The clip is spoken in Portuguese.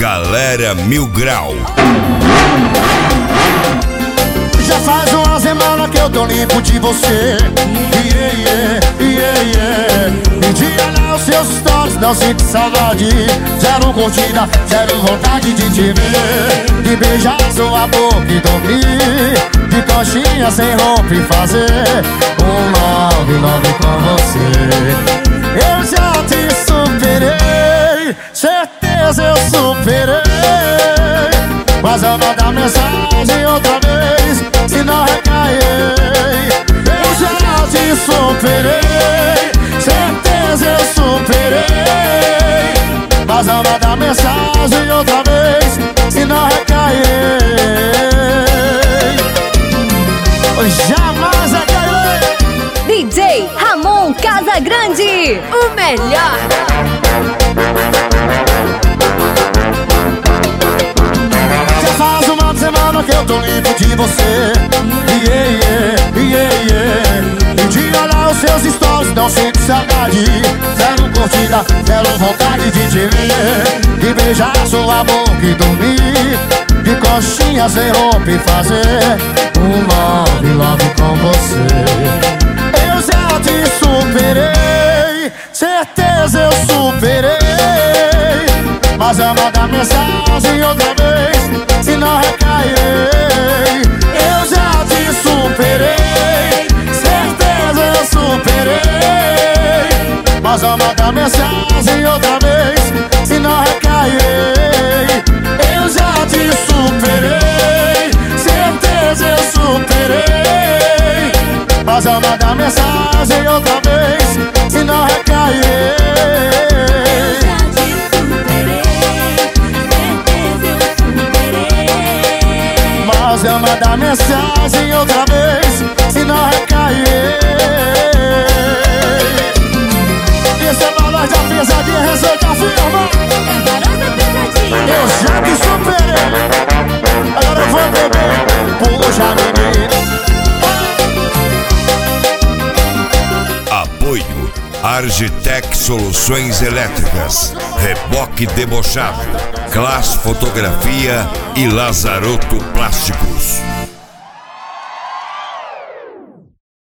Galera Mil Grau. Já faz uma semana que eu tô limpo de você. E de olhar os seus stories não sinto saudade. Zero curtida, zero vontade de te ver. De beijar sua boca e dormir. De coxinha sem roupa e fazer um love com você. Eu já te superei, certeza eu superei. Mas eu mandar mensagem outra vez, se não recair. Eu já te superei, certeza eu superei. Mas eu mandar mensagem outra vez, se não recair. Jamais recairei. DJ Ramon Casagrande, o melhor. Faz uma semana que eu tô limpo de você. E de olhar os seus stories não sinto saudade. Zero curtida, zero vontade de te ver. De beijar sua boca e dormir. De coxinha sem roupa e fazer um love com você. Eu já te superei, certeza eu superei. Mas eu mandar mensagem outra vez, se não recairei. Eu já te superei, certeza eu superei. Mas eu mandar mensagem outra vez, se não recairei. Eu já te superei, certeza eu superei. Mas eu mandar mensagem outra vez, se não recairei. Mas eu mandar mensagem outra vez, se não recair. Esse é nós da pesadinha, receita firma. Eu já te superei, agora eu vou beber. Puxa, menina. Apoio Argitec Soluções Elétricas, Reboque Debochado, Class Fotografia e Lazaroto Plásticos.